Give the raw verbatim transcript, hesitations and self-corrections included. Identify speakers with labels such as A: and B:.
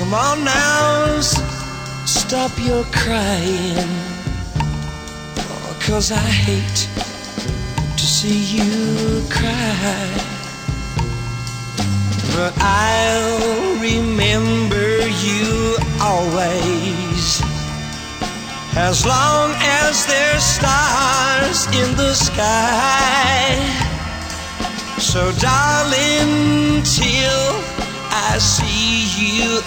A: Come on now, s- stop your crying, oh, 'cause I hate to see you cry. But I'll remember you always, as long as there's stars in the sky. So darling, till I see you